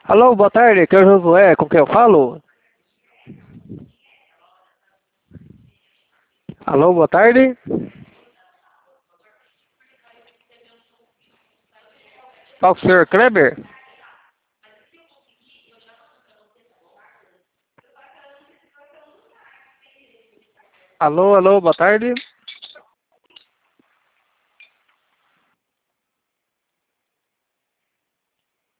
Alô, boa tarde, aqui é o Josué, com quem eu falo? Alô, boa tarde? Fala com o senhor Kleber? Alô, alô, boa tarde?